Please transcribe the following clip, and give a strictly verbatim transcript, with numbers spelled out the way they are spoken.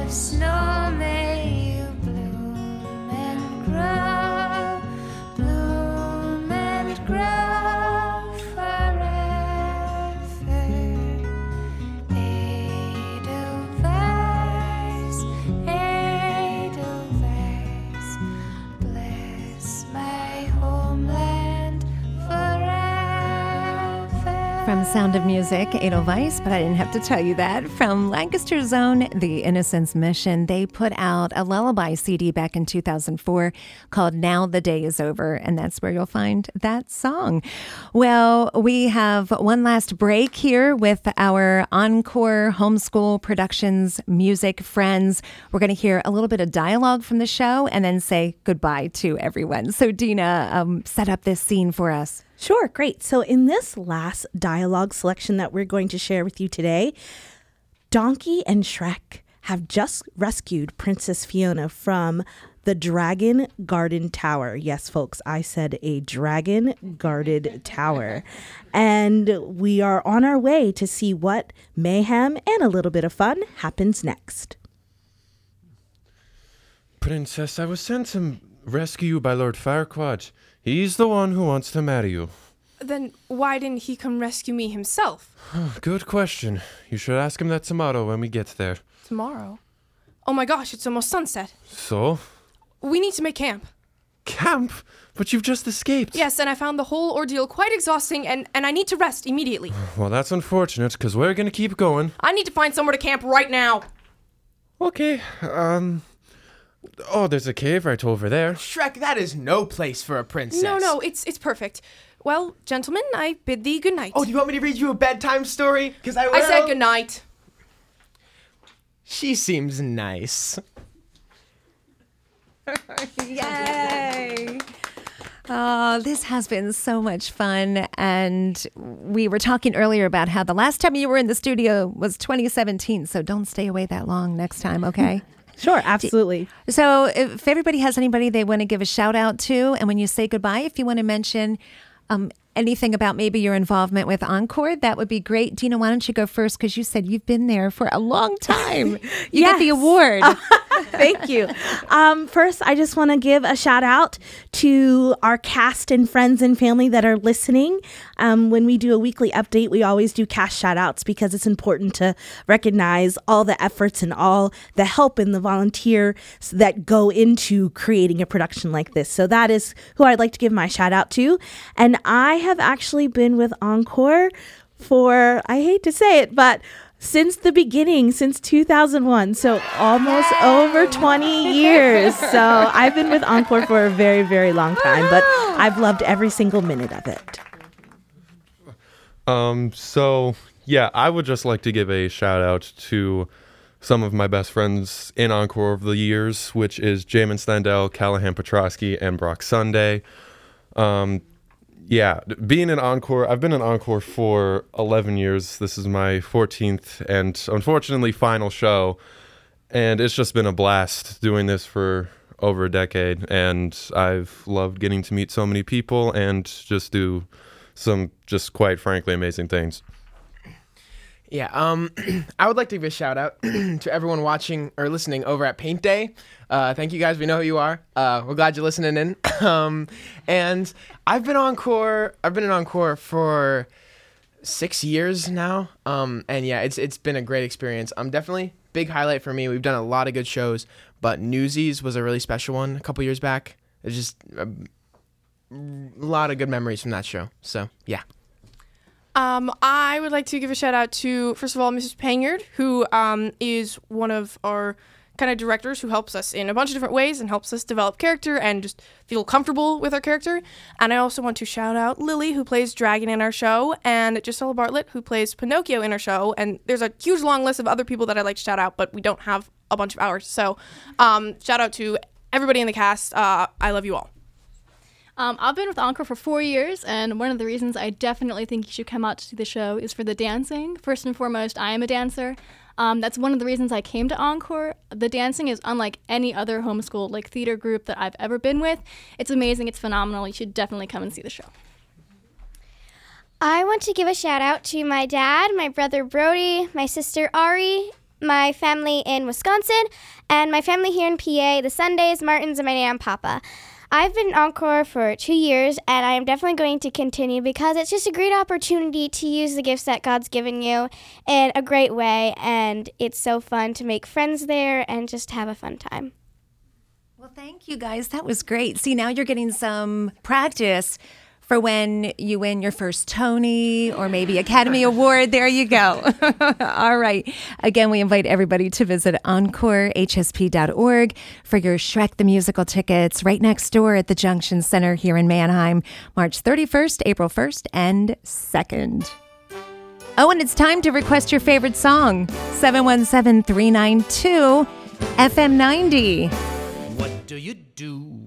snow may you bloom and grow, bloom and grow forever. Edelweiss, Edelweiss, bless my homeland forever. From Sound of Music, Edelweiss, but I didn't have to tell you that. From Lancaster's own The Innocence Mission, they put out a lullaby C D back in two thousand four called Now the Day is Over, and that's where you'll find that song. Well, we have one last break here with our Encore Homeschool Productions music friends. We're going to hear a little bit of dialogue from the show and then say goodbye to everyone. So Dina, um, set up this scene for us. Sure, great. So in this last dialogue selection that we're going to share with you today, Donkey and Shrek have just rescued Princess Fiona from the Dragon Guarded Tower. Yes, folks, I said a Dragon Guarded Tower. And we are on our way to see what mayhem and a little bit of fun happens next. Princess, I was sent to rescue you by Lord Farquaad. He's the one who wants to marry you. Then why didn't he come rescue me himself? Good question. You should ask him that tomorrow when we get there. Tomorrow? Oh my gosh, it's almost sunset. So? We need to make camp. Camp? But you've just escaped. Yes, and I found the whole ordeal quite exhausting, and, and I need to rest immediately. Well, that's unfortunate, because we're going to keep going. I need to find somewhere to camp right now. Okay, um... Oh, there's a cave right over there. Shrek, that is no place for a princess. No, no, it's it's perfect. Well, gentlemen, I bid thee good night. Oh, do you want me to read you a bedtime story? Because I will. I said good night. She seems nice. Yay! Oh, this has been so much fun. And we were talking earlier about how the last time you were in the studio was twenty seventeen. So don't stay away that long next time, okay? Sure, absolutely. So if everybody has anybody they want to give a shout out to, and when you say goodbye, if you want to mention um, anything about maybe your involvement with Encore, that would be great. Dina, why don't you go first? Because you said you've been there for a long time. You Yes. get the award. Thank you. Um, first, I just want to give a shout out to our cast and friends and family that are listening. Um, when we do a weekly update, we always do cast shout outs because it's important to recognize all the efforts and all the help and the volunteers that go into creating a production like this. So that is who I'd like to give my shout out to. And I have actually been with Encore for, I hate to say it, but since the beginning, since two thousand one, so almost over twenty years. So I've been with Encore for a very, very long time, but I've loved every single minute of it. Um, so, yeah, I would just like to give a shout out to some of my best friends in Encore over the years, which is Jamin Standell, Callahan Petrosky, and Brock Sunday. Um, yeah, being in Encore, I've been in Encore for eleven years. This is my fourteenth and unfortunately final show. And it's just been a blast doing this for over a decade. And I've loved getting to meet so many people and just do some just quite frankly amazing things. Yeah, um, I would like to give a shout out to everyone watching or listening over at Paint Day. Uh, thank you guys. We know who you are. Uh, we're glad you're listening in. um, and I've been Encore. I've been in Encore for six years now. Um, and yeah, it's it's been a great experience. Um, definitely big highlight for me. We've done a lot of good shows, but Newsies was a really special one a couple years back. It's just a, a lot of good memories from that show. So yeah. Um, I would like to give a shout out to, first of all, Missus Panyard, who um, is one of our kind of directors who helps us in a bunch of different ways and helps us develop character and just feel comfortable with our character. And I also want to shout out Lily, who plays Dragon in our show, and Gisela Bartlett, who plays Pinocchio in our show. And there's a huge long list of other people that I'd like to shout out, but we don't have a bunch of hours. So um, shout out to everybody in the cast. Uh, I love you all. Um, I've been with Encore for four years, and one of the reasons I definitely think you should come out to see the show is for the dancing. First and foremost, I am a dancer. Um, that's one of the reasons I came to Encore. The dancing is unlike any other homeschool like theater group that I've ever been with. It's amazing. It's phenomenal. You should definitely come and see the show. I want to give a shout out to my dad, my brother Brody, my sister Ari, my family in Wisconsin, and my family here in P A, the Sundays, Martins, and my Nan and Papa. I've been in Encore for two years, and I am definitely going to continue because it's just a great opportunity to use the gifts that God's given you in a great way, and it's so fun to make friends there and just have a fun time. Well, thank you guys. That was great. See, now you're getting some practice for when you win your first Tony or maybe Academy Award. There you go. All right. Again, we invite everybody to visit encore h s p dot org for your Shrek the Musical tickets right next door at the Junction Center here in Manheim, March thirty-first, April first, and second. Oh, and it's time to request your favorite song. seven one seven, three nine two, F M ninety. What do you do